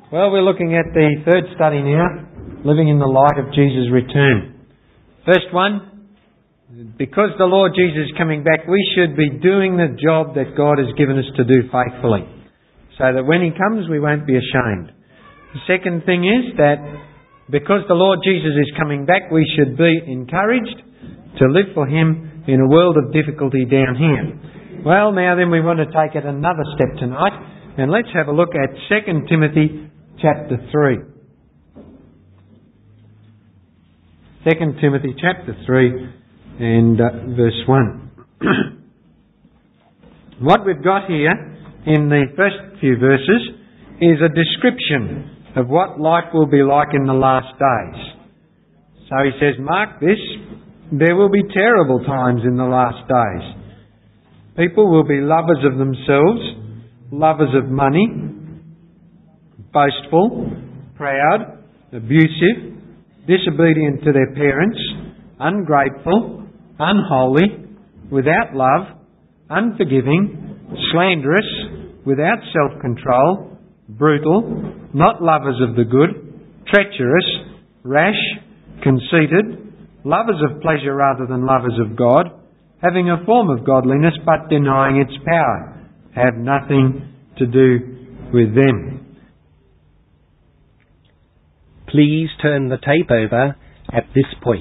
Well, we're looking at the third study now, living in the light of Jesus' return. First one, because the Lord Jesus is coming back, we should be doing the job that God has given us to do faithfully, so that when He comes we won't be ashamed. The second thing is that because the Lord Jesus is coming back, we should be encouraged to live for Him in a world of difficulty down here. Well, now then we want to take it another step tonight, and let's have a look at 2 Timothy chapter 3. 2 Timothy chapter 3 and verse 1. What we've got here in the first few verses is a description of what life will be like in the last days. So he says, mark this, there will be terrible times in the last days. People will be lovers of themselves, lovers of money, boastful, proud, abusive, disobedient to their parents, ungrateful, unholy, without love, unforgiving, slanderous, without self-control, brutal, not lovers of the good, treacherous, rash, conceited, lovers of pleasure rather than lovers of God, having a form of godliness but denying its power, have nothing to do with them. Please turn the tape over at this point.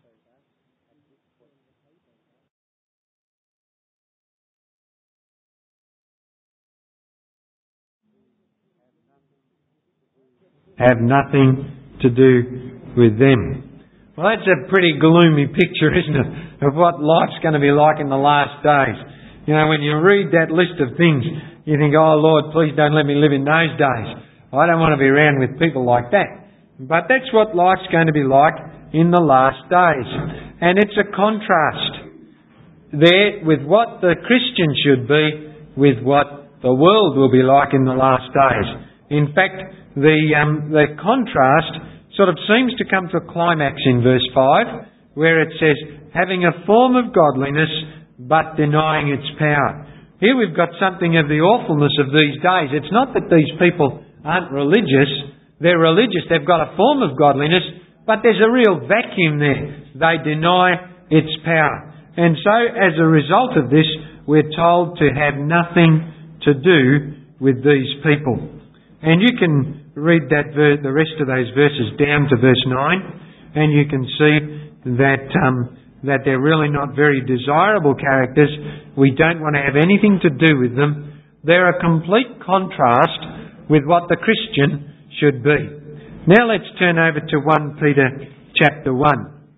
Have nothing to do with them. Well, that's a pretty gloomy picture, isn't it, of what life's going to be like in the last days. You know, when you read that list of things, you think, oh Lord, please don't let me live in those days. I don't want to be around with people like that. But that's what life's going to be like in the last days. And it's a contrast there with what the Christian should be with what the world will be like in the last days. In fact, the contrast sort of seems to come to a climax in verse 5, where it says, having a form of godliness but denying its power. Here we've got something of the awfulness of these days. It's not that these people aren't religious. They're religious, they've got a form of godliness, but there's a real vacuum there. They deny its power. And so, as a result of this, we're told to have nothing to do with these people. And you can read the rest of those verses down to verse 9, and you can see that they're really not very desirable characters. We don't want to have anything to do with them. They're a complete contrast with what the Christian should be. Now let's turn over to 1 Peter chapter 1.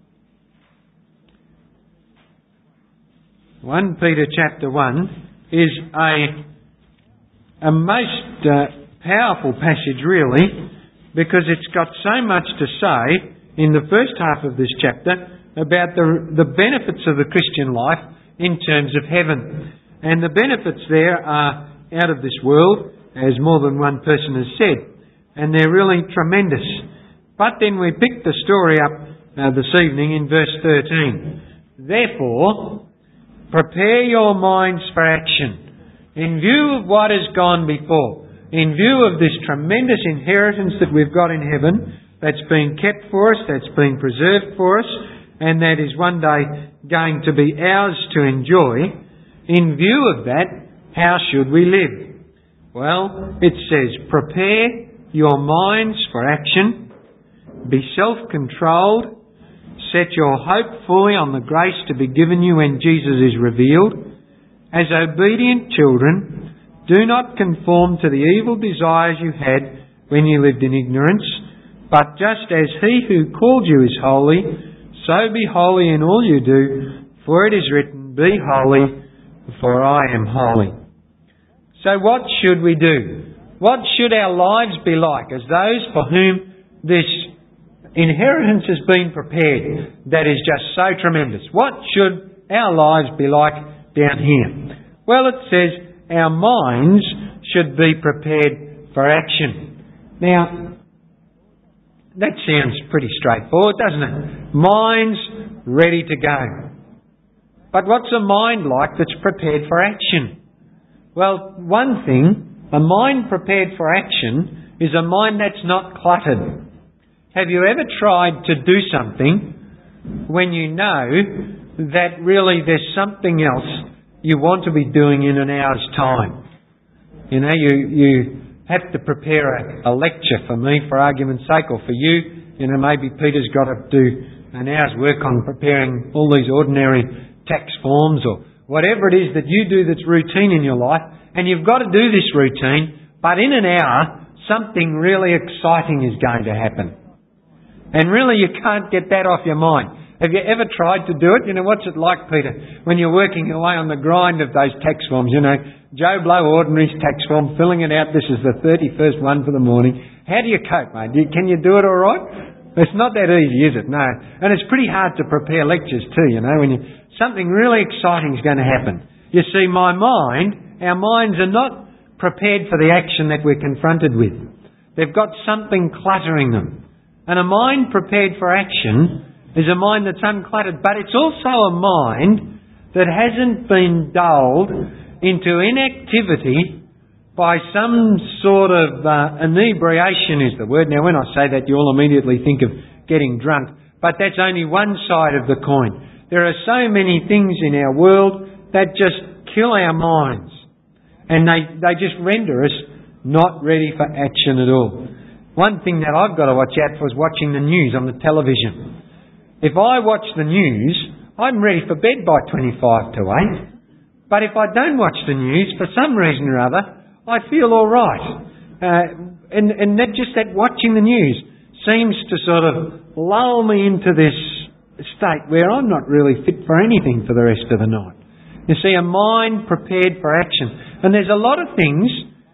1 Peter chapter 1 is a most powerful passage really, because it's got so much to say in the first half of this chapter about the benefits of the Christian life in terms of heaven. And the benefits there are out of this world, as more than one person has said. And they're really tremendous. But then we pick the story up this evening in verse 13. Therefore, prepare your minds for action. In view of what has gone before, in view of this tremendous inheritance that we've got in heaven, that's been kept for us, that's been preserved for us, and that is one day going to be ours to enjoy, in view of that, how should we live? Well, it says, prepare your minds for action, be self-controlled, set your hope fully on the grace to be given you when Jesus is revealed. As obedient children, do not conform to the evil desires you had when you lived in ignorance, but just as He who called you is holy, so be holy in all you do, for it is written, be holy, for I am holy. So what should we do? What should our lives be like as those for whom this inheritance has been prepared that is just so tremendous? What should our lives be like down here? Well, it says our minds should be prepared for action. Now, that sounds pretty straightforward, doesn't it? Minds ready to go. But what's a mind like that's prepared for action? Well, one thing, a mind prepared for action is a mind that's not cluttered. Have you ever tried to do something when you know that really there's something else you want to be doing in an hour's time? You know, you have to prepare a lecture for me, for argument's sake, or for you. You know, maybe Peter's got to do an hour's work on preparing all these ordinary tax forms or whatever it is that you do that's routine in your life. And you've got to do this routine, but in an hour, something really exciting is going to happen. And really you can't get that off your mind. Have you ever tried to do it? You know, what's it like, Peter, when you're working away on the grind of those tax forms? You know, Joe Blow Ordinary's tax form, filling it out. This is the 31st one for the morning. How do you cope, mate? Can you do it all right? It's not that easy, is it? No. And it's pretty hard to prepare lectures too, you know, when something really exciting is going to happen. You see, our minds are not prepared for the action that we're confronted with. They've got something cluttering them. And a mind prepared for action is a mind that's uncluttered, but it's also a mind that hasn't been dulled into inactivity by some sort of inebriation is the word. Now, when I say that, you all immediately think of getting drunk, but that's only one side of the coin. There are so many things in our world that just kill our minds, and they just render us not ready for action at all. One thing that I've got to watch out for is watching the news on the television. If I watch the news, I'm ready for bed by 25 to 8. But if I don't watch the news, for some reason or other, I feel all right. And that watching the news seems to sort of lull me into this state where I'm not really fit for anything for the rest of the night. You see, a mind prepared for action. And there's a lot of things.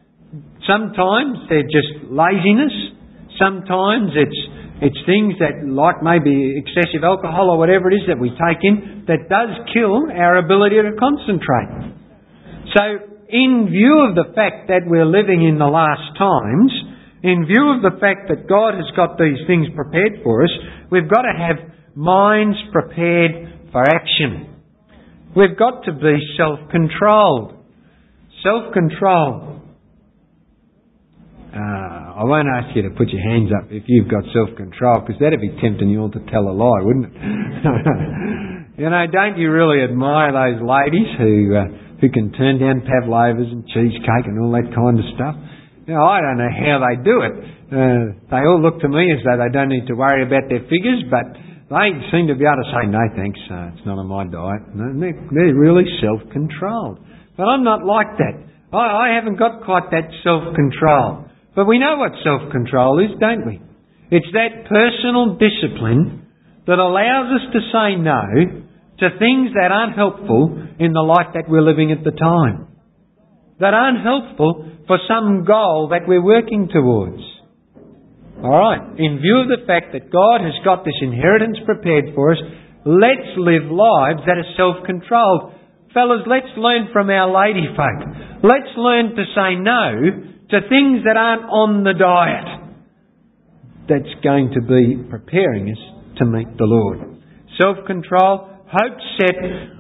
Sometimes they're just laziness. Sometimes it's things that, like maybe excessive alcohol or whatever it is that we take in, that does kill our ability to concentrate. So, in view of the fact that we're living in the last times, in view of the fact that God has got these things prepared for us, we've got to have minds prepared for action. We've got to be self-controlled. Self-controlled. I won't ask you to put your hands up if you've got self-control, because that'd be tempting you all to tell a lie, wouldn't it? You know, don't you really admire those ladies who can turn down pavlovas and cheesecake and all that kind of stuff? You know, I don't know how they do it. They all look to me as though they don't need to worry about their figures, but they seem to be able to say, no thanks, it's not on my diet. No, they're really self-controlled. But I'm not like that. I haven't got quite that self-control. But we know what self-control is, don't we? It's that personal discipline that allows us to say no to things that aren't helpful in the life that we're living at the time. That aren't helpful for some goal that we're working towards. Alright, in view of the fact that God has got this inheritance prepared for us, let's live lives that are self-controlled. Fellas, let's learn from our lady folk. Let's learn to say no to things that aren't on the diet. That's going to be preparing us to meet the Lord. Self-control, hope set...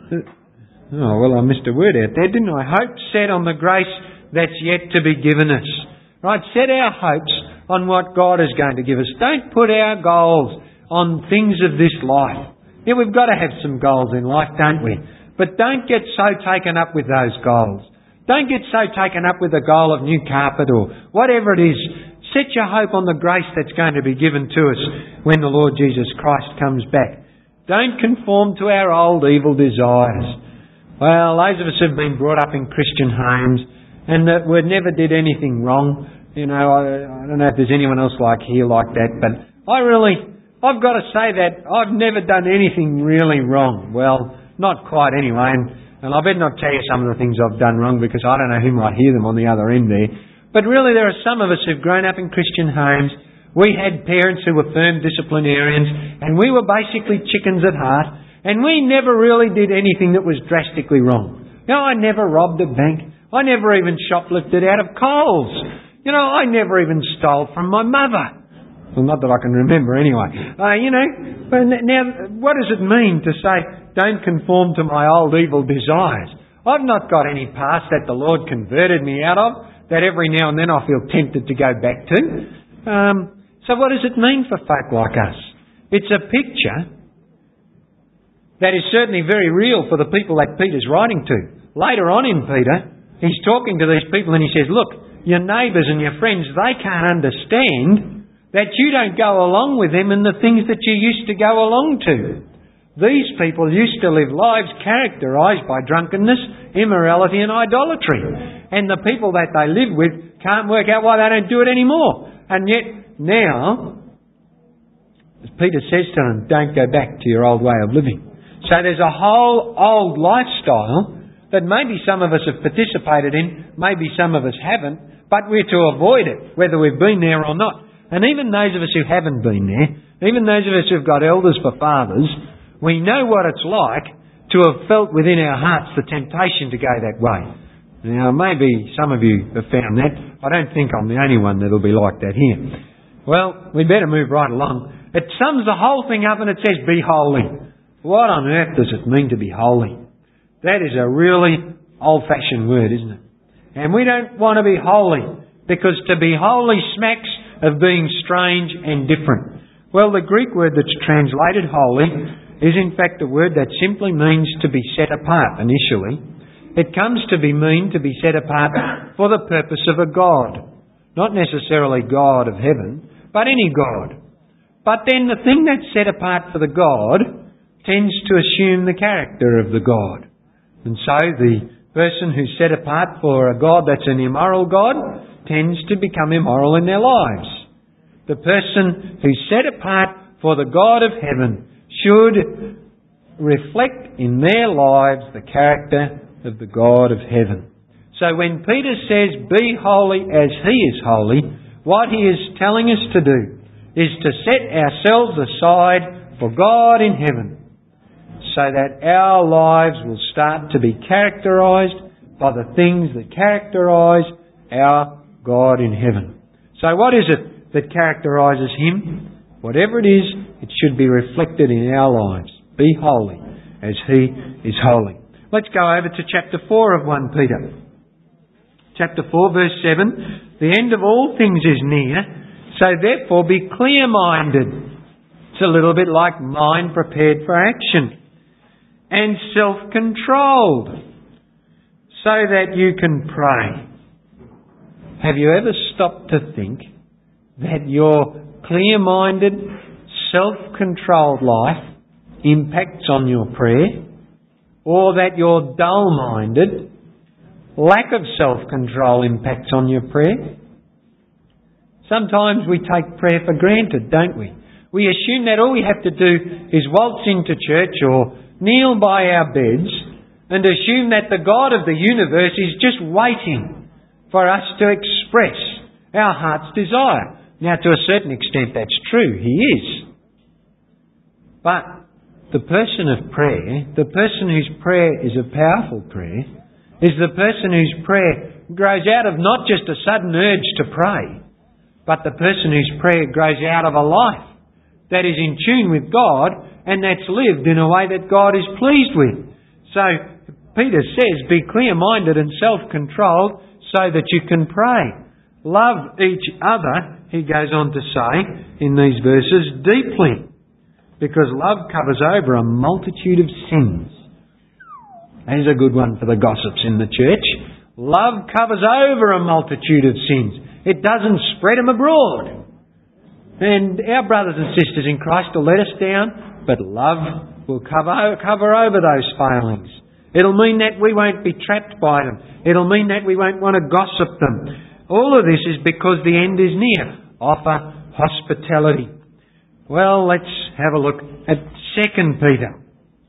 Oh, well, I missed a word out there, didn't I? Hope set on the grace that's yet to be given us. Right, set our hopes on what God is going to give us. Don't put our goals on things of this life. Yeah, we've got to have some goals in life, don't we? But don't get so taken up with those goals. Don't get so taken up with the goal of new carpet or whatever it is. Set your hope on the grace that's going to be given to us when the Lord Jesus Christ comes back. Don't conform to our old evil desires. Well, those of us who have been brought up in Christian homes and that we never did anything wrong. You know, I don't know if there's anyone else like that, but I've got to say that I've never done anything really wrong. Well, not quite anyway. And I better not tell you some of the things I've done wrong because I don't know who might hear them on the other end there. But really there are some of us who've grown up in Christian homes. We had parents who were firm disciplinarians and we were basically chickens at heart and we never really did anything that was drastically wrong. You know, I never robbed a bank. I never even shoplifted out of Coles. You know, I never even stole from my mother. Well, not that I can remember anyway. But now what does it mean to say, don't conform to my old evil desires? I've not got any past that the Lord converted me out of. that every now and then I feel tempted to go back to. So what does it mean for folk like us? It's a picture that is certainly very real for the people that Peter's writing to. Later on in Peter, he's talking to these people and he says, look, your neighbours and your friends, they can't understand that you don't go along with them in the things that you used to go along to. These people used to live lives characterised by drunkenness, immorality and idolatry. And the people that they live with can't work out why they don't do it anymore. And yet now, as Peter says to them, don't go back to your old way of living. So there's a whole old lifestyle that maybe some of us have participated in, maybe some of us haven't, but we're to avoid it, whether we've been there or not. And even those of us who haven't been there, even those of us who've got elders for fathers, we know what it's like to have felt within our hearts the temptation to go that way. Now, maybe some of you have found that. I don't think I'm the only one that'll be like that here. Well, we better move right along. It sums the whole thing up and it says, be holy. What on earth does it mean to be holy? That is a really old-fashioned word, isn't it? And we don't want to be holy, because to be holy smacks of being strange and different. Well, the Greek word that's translated holy is in fact a word that simply means to be set apart initially. It comes to mean to be set apart for the purpose of a God. Not necessarily God of heaven, but any God. But then the thing that's set apart for the God tends to assume the character of the God. And so the person who's set apart for a God that's an immoral God tends to become immoral in their lives. The person who's set apart for the God of heaven should reflect in their lives the character of the God of heaven. So when Peter says, be holy as he is holy, what he is telling us to do is to set ourselves aside for God in heaven, so that our lives will start to be characterised by the things that characterise our God in heaven. So what is it that characterises him? Whatever it is, it should be reflected in our lives. Be holy as he is holy. Let's go over to chapter 4 of 1 Peter. Chapter 4 verse 7. The end of all things is near, so therefore be clear-minded. It's a little bit like mind prepared for action. And self-controlled, so that you can pray. Have you ever stopped to think that your clear-minded, self-controlled life impacts on your prayer? Or that your dull-minded, lack of self-control impacts on your prayer? Sometimes we take prayer for granted, don't we? We assume that all we have to do is waltz into church or kneel by our beds and assume that the God of the universe is just waiting for us to express our heart's desire. Now, to a certain extent that's true, He is. But the person of prayer, the person whose prayer is a powerful prayer, is the person whose prayer grows out of not just a sudden urge to pray, but the person whose prayer grows out of a life that is in tune with God and that's lived in a way that God is pleased with. So Peter says, be clear-minded and self-controlled so that you can pray. Love each other, he goes on to say in these verses, deeply, because love covers over a multitude of sins. That is a good one for the gossips in the church. Love covers over a multitude of sins. It doesn't spread them abroad. And our brothers and sisters in Christ will let us down, but love will cover over those failings. It'll mean that we won't be trapped by them. It'll mean that we won't want to gossip them. All of this is because the end is near. Offer hospitality. Well, let's have a look at 2 Peter.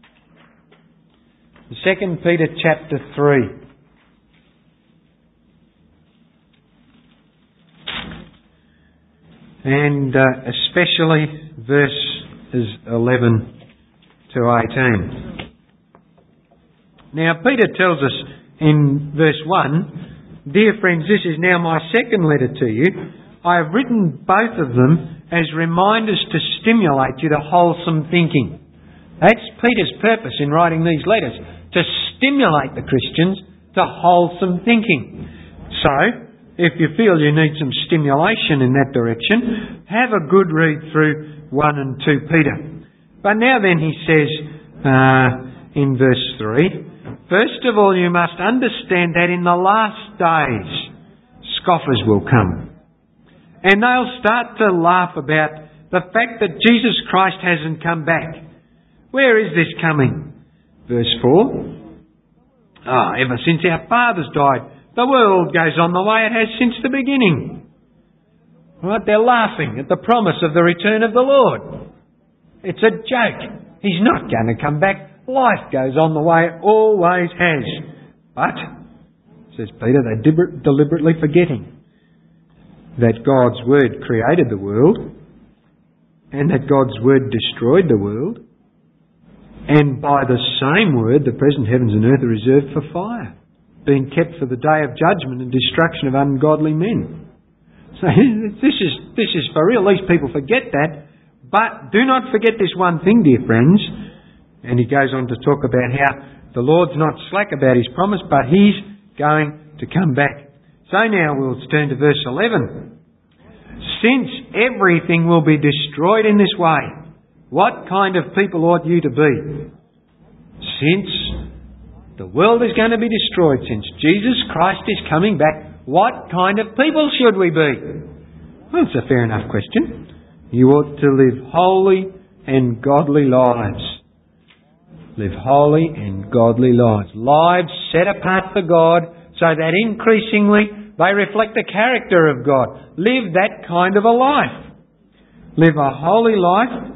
2 Peter chapter 3. And especially verses 11 to 18. Now, Peter tells us in verse 1, Dear friends, this is now my second letter to you. I have written both of them as reminders to stimulate you to wholesome thinking. That's Peter's purpose in writing these letters, to stimulate the Christians to wholesome thinking. So, if you feel you need some stimulation in that direction, have a good read through 1 and 2 Peter. But now then he says in verse 3, first of all you must understand that in the last days scoffers will come. And they'll start to laugh about the fact that Jesus Christ hasn't come back. Where is this coming? Verse 4. Ever since our fathers died, the world goes on the way it has since the beginning. Right? They're laughing at the promise of the return of the Lord. It's a joke. He's not going to come back. Life goes on the way it always has. But, says Peter, they're deliberately forgetting that God's Word created the world and that God's Word destroyed the world. And by the same Word, the present heavens and earth are reserved for fire, being kept for the day of judgment and destruction of ungodly men. So this is for real. These people forget that. But do not forget this one thing, dear friends. And he goes on to talk about how the Lord's not slack about His promise, but He's going to come back. So now we'll turn to verse 11. Since everything will be destroyed in this way, what kind of people ought you to be? Since the world is going to be destroyed, since Jesus Christ is coming back, what kind of people should we be? Well, that's a fair enough question. You ought to live holy and godly lives. Live holy and godly lives. Lives set apart for God so that increasingly they reflect the character of God. Live that kind of a life. Live a holy life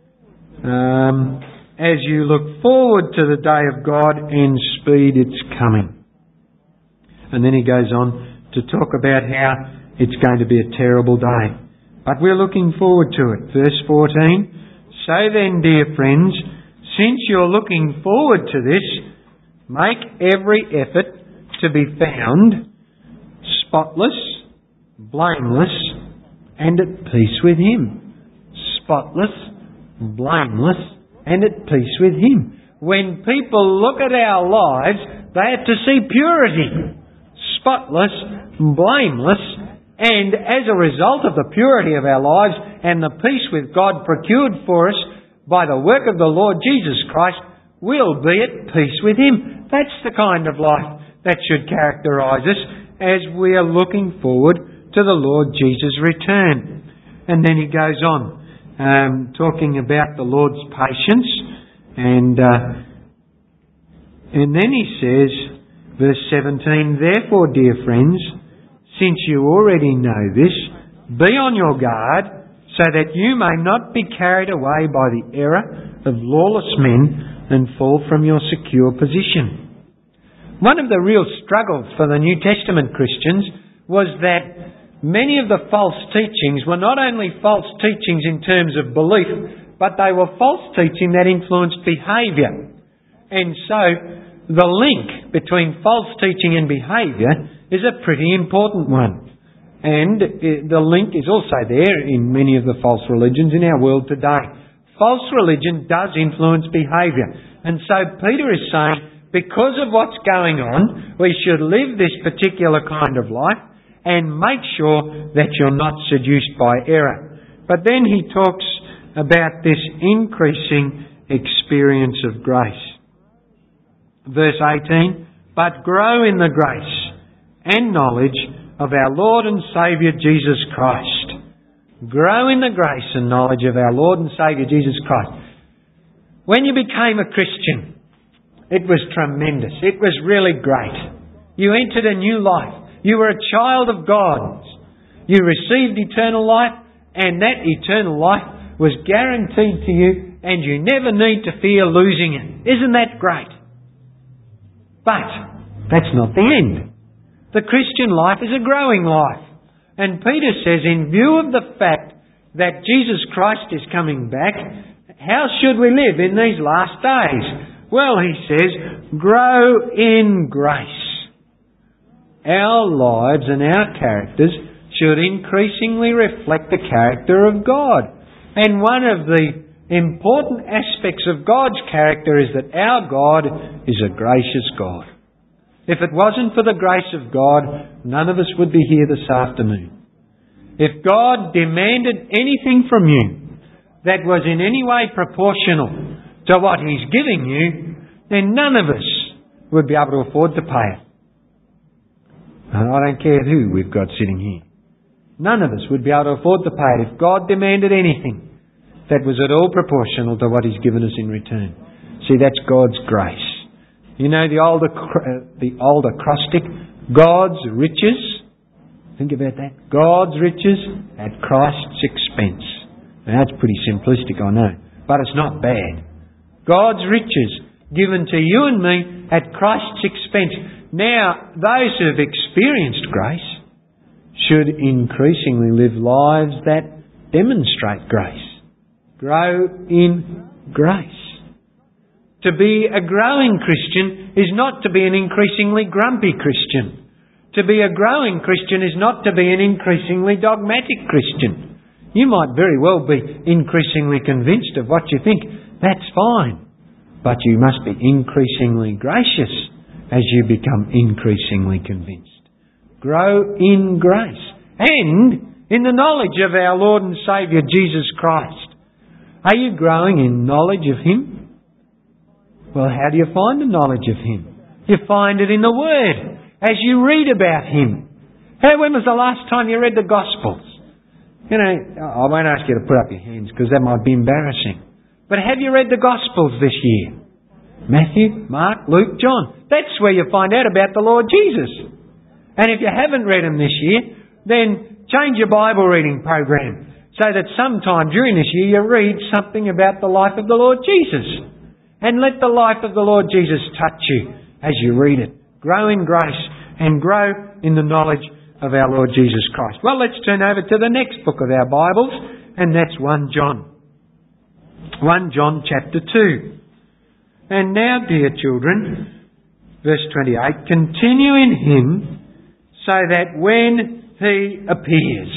as you look forward to the day of God and speed its coming. And then he goes on to talk about how it's going to be a terrible day. But we're looking forward to it. Verse 14. So then, dear friends, since you're looking forward to this, make every effort to be found spotless, blameless, and at peace with Him. Spotless, blameless, and at peace with Him. When people look at our lives, they have to see purity. Spotless, blameless, and as a result of the purity of our lives and the peace with God procured for us by the work of the Lord Jesus Christ, we'll be at peace with Him. That's the kind of life that should characterise us as we are looking forward to the Lord Jesus' return. And then he goes on, talking about the Lord's patience, and then he says, verse 17, therefore, dear friends, since you already know this, be on your guard, so that you may not be carried away by the error of lawless men and fall from your secure position. One of the real struggles for the New Testament Christians was that many of the false teachings were not only false teachings in terms of belief, but they were false teaching that influenced behaviour. And so the link between false teaching and behaviour is a pretty important one. And the link is also there in many of the false religions in our world today. False religion does influence behaviour. And so Peter is saying, because of what's going on, we should live this particular kind of life and make sure that you're not seduced by error. But then he talks about this increasing experience of grace. Verse 18, but grow in the grace and knowledge of our Lord and Saviour Jesus Christ. Grow in the grace and knowledge of our Lord and Saviour Jesus Christ. When you became a Christian, it was tremendous. It was really great. You entered a new life. You were a child of God. You received eternal life, and that eternal life was guaranteed to you, and you never need to fear losing it. Isn't that great? But that's not the end. The Christian life is a growing life. And Peter says, in view of the fact that Jesus Christ is coming back, how should we live in these last days? Well, he says, grow in grace. Our lives and our characters should increasingly reflect the character of God. And one of the important aspects of God's character is that our God is a gracious God. If it wasn't for the grace of God, none of us would be here this afternoon. If God demanded anything from you that was in any way proportional to what He's giving you, then none of us would be able to afford to pay it. And I don't care who we've got sitting here. None of us would be able to afford to pay it if God demanded anything that was at all proportional to what He's given us in return. See, that's God's grace. You know the old acrostic, God's riches. Think about that. God's riches at Christ's expense. Now that's pretty simplistic, I know. But it's not bad. God's riches given to you and me at Christ's expense. Now, those who have experienced grace should increasingly live lives that demonstrate grace. Grow in grace. To be a growing Christian is not to be an increasingly grumpy Christian. To be a growing Christian is not to be an increasingly dogmatic Christian. You might very well be increasingly convinced of what you think. That's fine. But you must be increasingly gracious as you become increasingly convinced. Grow in grace and in the knowledge of our Lord and Saviour Jesus Christ. Are you growing in knowledge of Him? Well, how do you find the knowledge of Him? You find it in the Word, as you read about Him. When was the last time you read the Gospels? You know, I won't ask you to put up your hands because that might be embarrassing. But have you read the Gospels this year? Matthew, Mark, Luke, John. That's where you find out about the Lord Jesus. And if you haven't read them this year, then change your Bible reading program so that sometime during this year you read something about the life of the Lord Jesus. And let the life of the Lord Jesus touch you as you read it. Grow in grace and grow in the knowledge of our Lord Jesus Christ. Well, let's turn over to the next book of our Bibles, and that's 1 John. 1 John chapter 2. And now, dear children, verse 28, continue in Him so that when He appears.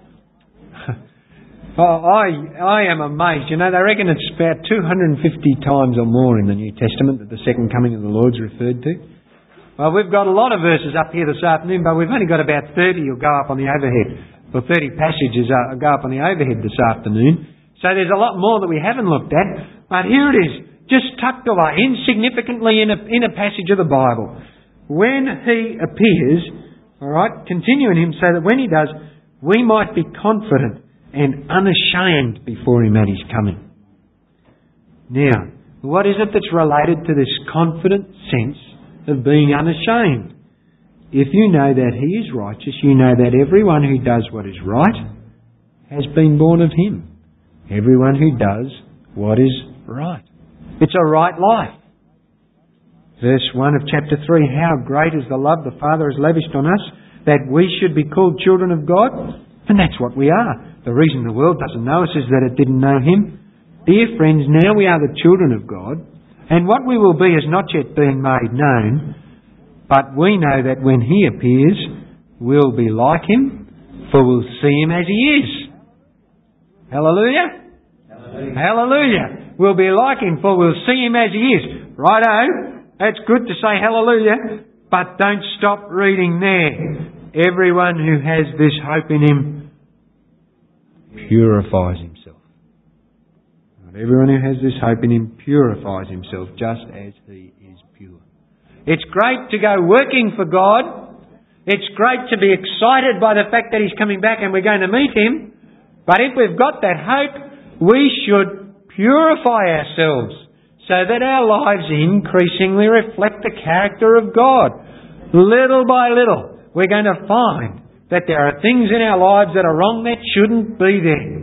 I am amazed. You know, they reckon it's about 250 times or more in the New Testament that the second coming of the Lord's referred to. Well, we've got a lot of verses up here this afternoon, but we've only got about 30 will go up on the overhead. Well, 30 passages go up on the overhead this afternoon. So there's a lot more that we haven't looked at. But here it is, just tucked away, insignificantly in a passage of the Bible. When He appears, alright, continue in Him so that when He does, we might be confident and unashamed before Him at His coming. Now, what is it that's related to this confident sense of being unashamed? If you know that He is righteous, you know that everyone who does what is right has been born of Him. Everyone who does what is right. It's a right life. Verse 1 of chapter 3, how great is the love the Father has lavished on us, that we should be called children of God. And that's what we are. The reason the world doesn't know us is that it didn't know Him. Dear friends, now we are the children of God, and what we will be is not yet being made known, but we know that when He appears, we'll be like Him, for we'll see Him as He is. Hallelujah? Hallelujah. Hallelujah. We'll be like Him, for we'll see Him as He is. Righto, that's good to say hallelujah, but don't stop reading there. Everyone who has this hope in Him purifies himself. Everyone who has this hope in Him purifies himself just as He is pure. It's great to go working for God. It's great to be excited by the fact that He's coming back and we're going to meet Him. But if we've got that hope, we should purify ourselves so that our lives increasingly reflect the character of God. Little by little, we're going to find that there are things in our lives that are wrong that shouldn't be there.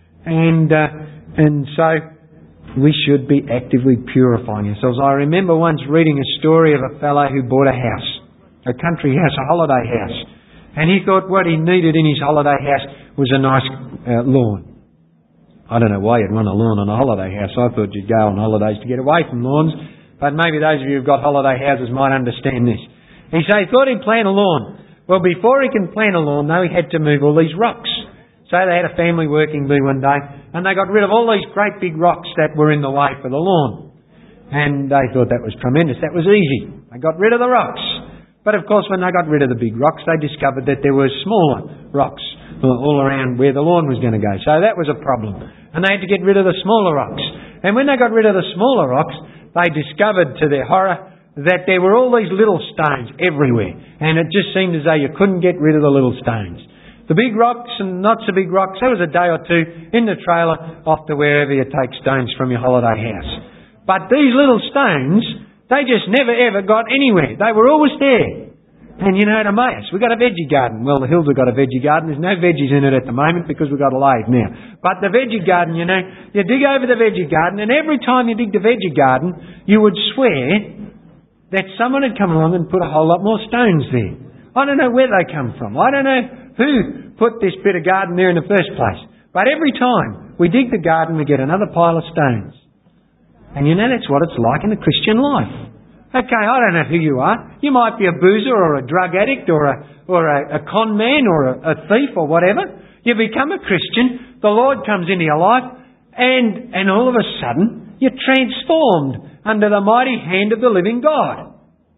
And so we should be actively purifying ourselves. I remember once reading a story of a fellow who bought a house, a country house, a holiday house. And he thought what he needed in his holiday house was a nice lawn. I don't know why you'd want a lawn on a holiday house. I thought you'd go on holidays to get away from lawns. But maybe those of you who've got holiday houses might understand this. He thought he'd plant a lawn. Well, before he can plant a lawn, though, he had to move all these rocks. So they had a family working bee one day, and they got rid of all these great big rocks that were in the way for the lawn. And they thought that was tremendous. That was easy. They got rid of the rocks. But of course, when they got rid of the big rocks, they discovered that there were smaller rocks all around where the lawn was going to go. So that was a problem. And they had to get rid of the smaller rocks. And when they got rid of the smaller rocks, they discovered to their horror that there were all these little stones everywhere. And it just seemed as though you couldn't get rid of the little stones. The big rocks and not so big rocks, there was a day or two in the trailer off to wherever you take stones from your holiday house. But these little stones, they just never ever got anywhere. They were always there. And you know, at Emmaus, we've got a veggie garden. Well, the hills have got a veggie garden. There's no veggies in it at the moment because we've got a lathe now. But the veggie garden, you know, you dig over the veggie garden, and every time you dig the veggie garden, you would swear that someone had come along and put a whole lot more stones there. I don't know where they come from. I don't know who put this bit of garden there in the first place. But every time we dig the garden, we get another pile of stones. And you know, that's what it's like in the Christian life. Okay, I don't know who you are. You might be a boozer or a drug addict or a con man or a thief or whatever. You become a Christian, the Lord comes into your life, and all of a sudden you're transformed under the mighty hand of the living God.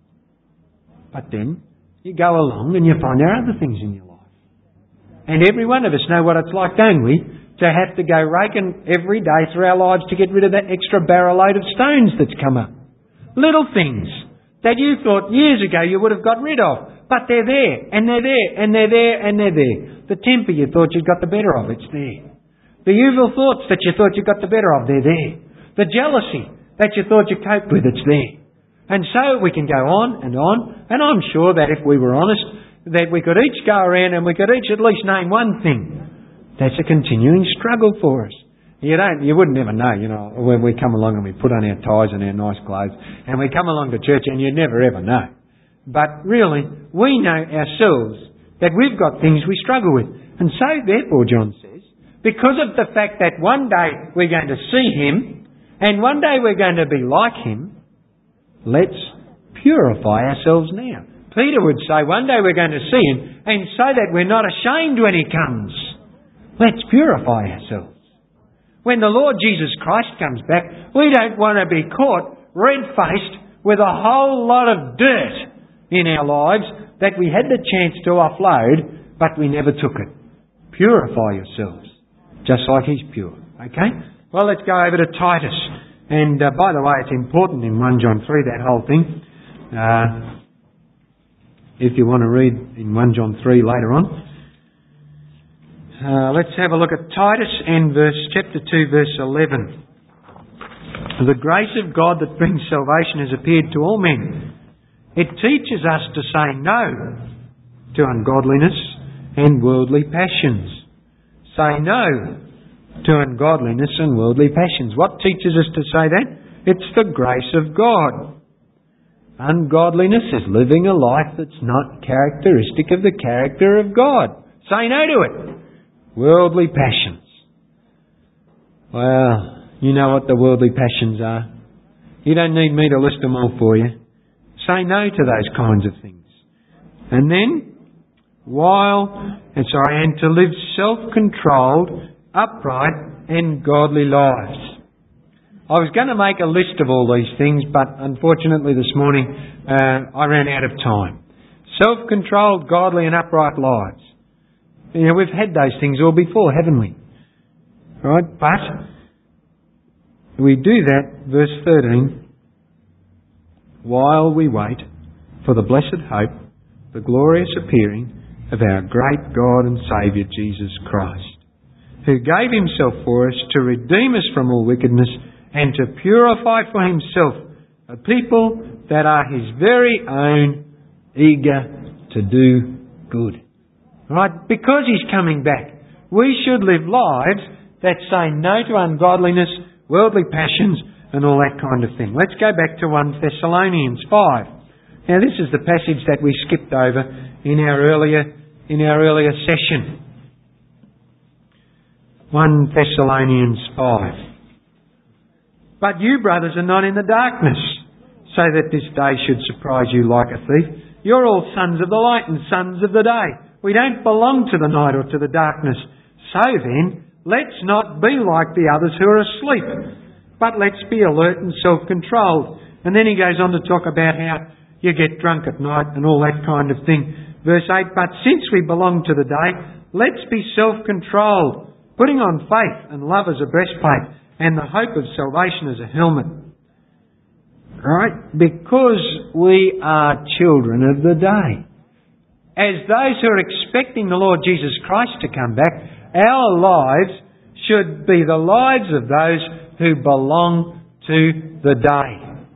But then you go along and you find there are other things in your life. And every one of us know what it's like, don't we? To have to go raking every day through our lives to get rid of that extra barrel load of stones that's come up. Little things that you thought years ago you would have got rid of. But they're there, and they're there, and they're there, and they're there. The temper you thought you'd got the better of, it's there. The evil thoughts that you thought you got the better of, they're there. The jealousy that you thought you coped with, it's there. And so we can go on, and I'm sure that if we were honest, that we could each go around and we could each at least name one thing that's a continuing struggle for us. You wouldn't ever know, you know, when we come along and we put on our ties and our nice clothes and we come along to church, and you'd never ever know. But really, we know ourselves that we've got things we struggle with. And so therefore, John says, because of the fact that one day we're going to see Him and one day we're going to be like Him, let's purify ourselves now. Peter would say one day we're going to see Him, and so that we're not ashamed when He comes, let's purify ourselves. When the Lord Jesus Christ comes back, we don't want to be caught red-faced with a whole lot of dirt in our lives that we had the chance to offload, but we never took it. Purify yourselves, just like He's pure. Okay? Well, let's go over to Titus. And by the way, it's important in 1 John 3, that whole thing. If you want to read in 1 John 3 later on. Let's have a look at Titus and chapter 2, verse 11. The grace of God that brings salvation has appeared to all men. It teaches us to say no to ungodliness and worldly passions. Say no to ungodliness and worldly passions. What teaches us to say that? It's the grace of God. Ungodliness is living a life that's not characteristic of the character of God. Say no to it. Worldly passions. Well, you know what the worldly passions are. You don't need me to list them all for you. Say no to those kinds of things. And then, and to live self-controlled, upright and godly lives. I was going to make a list of all these things, but unfortunately this morning I ran out of time. Self-controlled, godly and upright lives. You know, we've had those things all before, haven't we? Right? But we do that, verse 13, while we wait for the blessed hope, the glorious appearing of our great God and Saviour Jesus Christ, who gave Himself for us to redeem us from all wickedness and to purify for Himself a people that are His very own, eager to do good. Right? Because He's coming back, we should live lives that say no to ungodliness, worldly passions and all that kind of thing. Let's go back to 1 Thessalonians 5. Now this is the passage that we skipped over in our earlier session. 1 Thessalonians 5. But you, brothers, are not in the darkness, so that this day should surprise you like a thief. You're all sons of the light and sons of the day. We don't belong to the night or to the darkness. So then, let's not be like the others who are asleep, but let's be alert and self-controlled. And then he goes on to talk about how you get drunk at night and all that kind of thing. Verse 8, but since we belong to the day, let's be self-controlled, putting on faith and love as a breastplate and the hope of salvation as a helmet. Right? Because we are children of the day. As those who are expecting the Lord Jesus Christ to come back, our lives should be the lives of those who belong to the day.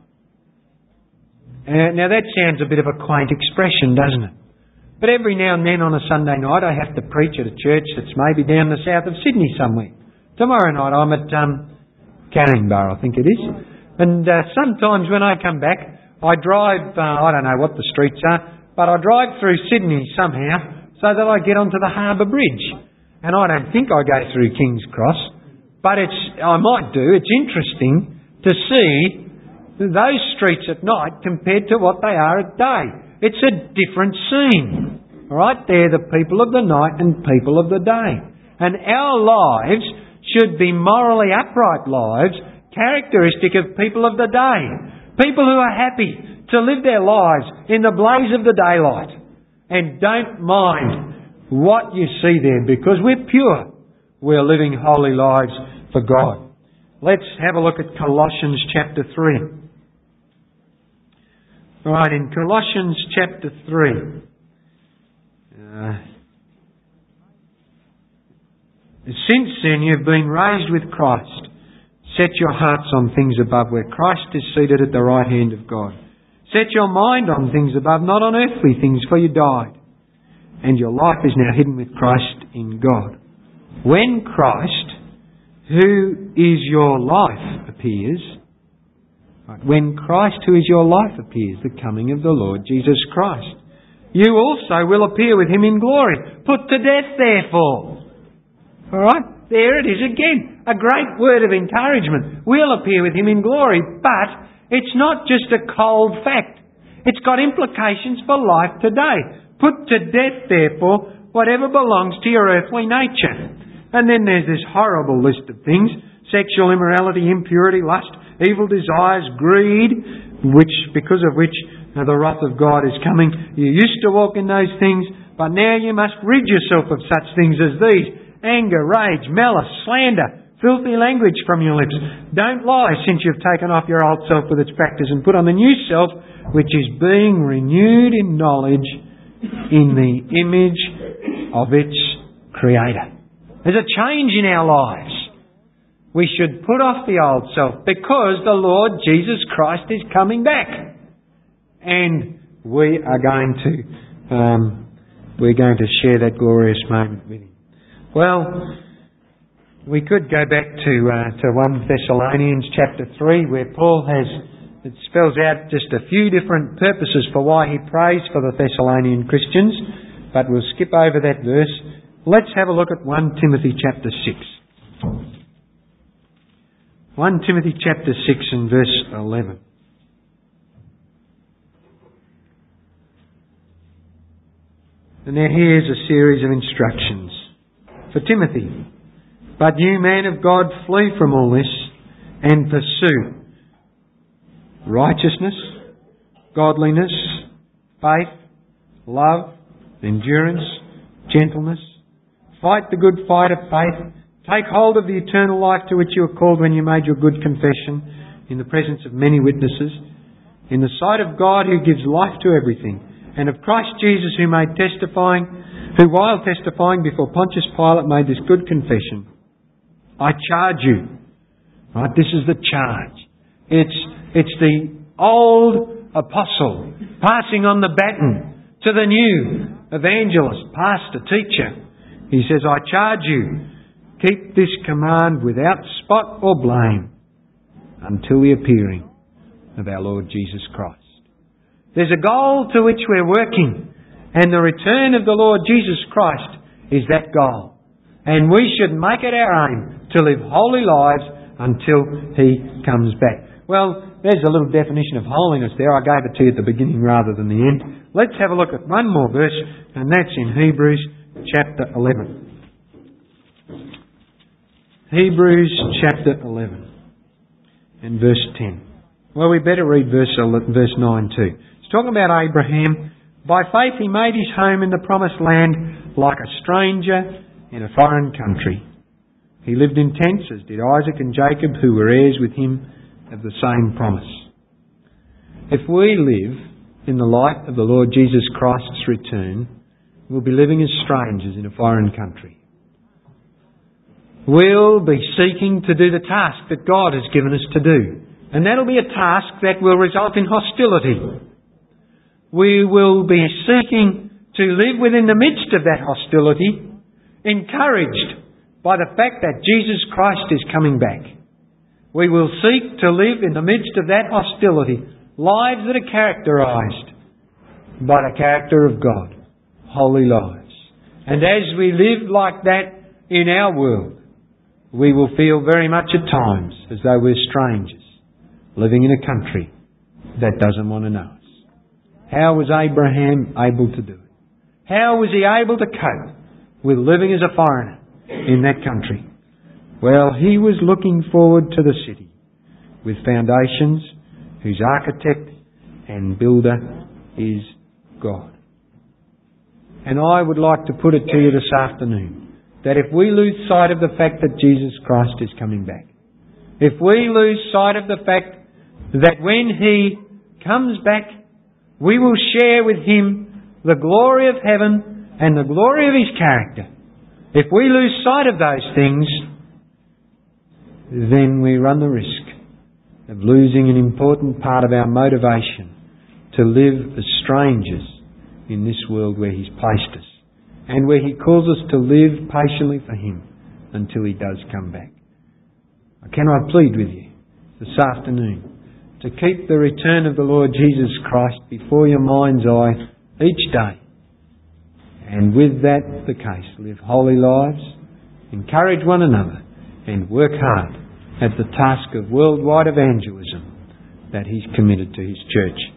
Now that sounds a bit of a quaint expression, doesn't it? But every now and then on a Sunday night I have to preach at a church that's maybe down the south of Sydney somewhere. Tomorrow night I'm at Caringbah, I think it is. And sometimes when I come back, I drive, I don't know what the streets are, but I drive through Sydney somehow so that I get onto the Harbour Bridge. And I don't think I go through King's Cross, but I might do. It's interesting to see those streets at night compared to what they are at day. It's a different scene. All right? They're the people of the night and people of the day. And our lives should be morally upright lives, characteristic of people of the day. People who are happy to live their lives in the blaze of the daylight and don't mind what you see there because we're pure. We're living holy lives for God. Let's have a look at Colossians chapter 3. Right, in Colossians chapter 3. Since then you've been raised with Christ. Set your hearts on things above where Christ is seated at the right hand of God. Set your mind on things above, not on earthly things, for you died. And your life is now hidden with Christ in God. When Christ, who is your life, appears, when Christ, who is your life, appears, the coming of the Lord Jesus Christ, you also will appear with him in glory. Put to death, therefore. All right? There it is again. A great word of encouragement. We'll appear with him in glory, but it's not just a cold fact. It's got implications for life today. Put to death, therefore, whatever belongs to your earthly nature. And then there's this horrible list of things. Sexual immorality, impurity, lust, evil desires, greed, because of which the wrath of God is coming. You used to walk in those things, but now you must rid yourself of such things as these. Anger, rage, malice, slander, filthy language from your lips. Don't lie, since you've taken off your old self with its practice and put on the new self, which is being renewed in knowledge in the image of its Creator. There's a change in our lives. We should put off the old self because the Lord Jesus Christ is coming back. And we are going to share that glorious moment with him. Well, we could go back to 1 Thessalonians chapter 3 where Paul it spells out just a few different purposes for why he prays for the Thessalonian Christians, but we'll skip over that verse. Let's have a look at 1 Timothy chapter 6. 1 Timothy chapter 6 and verse 11. And now here's a series of instructions for Timothy. But you, man of God, flee from all this and pursue righteousness, godliness, faith, love, endurance, gentleness. Fight the good fight of faith. Take hold of the eternal life to which you were called when you made your good confession in the presence of many witnesses, in the sight of God who gives life to everything, and of Christ Jesus who while testifying before Pontius Pilate made this good confession. I charge you. Right, this is the charge. It's the old apostle passing on the baton to the new evangelist, pastor, teacher. He says, I charge you, keep this command without spot or blame until the appearing of our Lord Jesus Christ. There's a goal to which we're working, and the return of the Lord Jesus Christ is that goal. And we should make it our aim to live holy lives until He comes back. Well, there's a little definition of holiness there. I gave it to you at the beginning rather than the end. Let's have a look at one more verse, and that's in Hebrews chapter 11. Hebrews chapter 11 and verse 10. Well, we better read verse 9 too. He's talking about Abraham. By faith he made his home in the promised land like a stranger in a foreign country. He lived in tents, as did Isaac and Jacob, who were heirs with him of the same promise. If we live in the light of the Lord Jesus Christ's return, we'll be living as strangers in a foreign country. We'll be seeking to do the task that God has given us to do. And that'll be a task that will result in hostility. We will be seeking to live within the midst of that hostility, encouraged by the fact that Jesus Christ is coming back. We will seek to live in the midst of that hostility, lives that are characterised by the character of God, holy lives. And as we live like that in our world, we will feel very much at times as though we're strangers, living in a country that doesn't want to know us. How was Abraham able to do it? How was he able to cope with living as a foreigner in that country? Well, he was looking forward to the city with foundations whose architect and builder is God. And I would like to put it to you this afternoon that if we lose sight of the fact that Jesus Christ is coming back, if we lose sight of the fact that when He comes back, we will share with Him the glory of heaven and the glory of His character. If we lose sight of those things, then we run the risk of losing an important part of our motivation to live as strangers in this world where He's placed us and where He calls us to live patiently for Him until He does come back. Can I plead with you this afternoon to keep the return of the Lord Jesus Christ before your mind's eye each day, and with that the case, live holy lives, encourage one another, and work hard at the task of worldwide evangelism that He's committed to His church.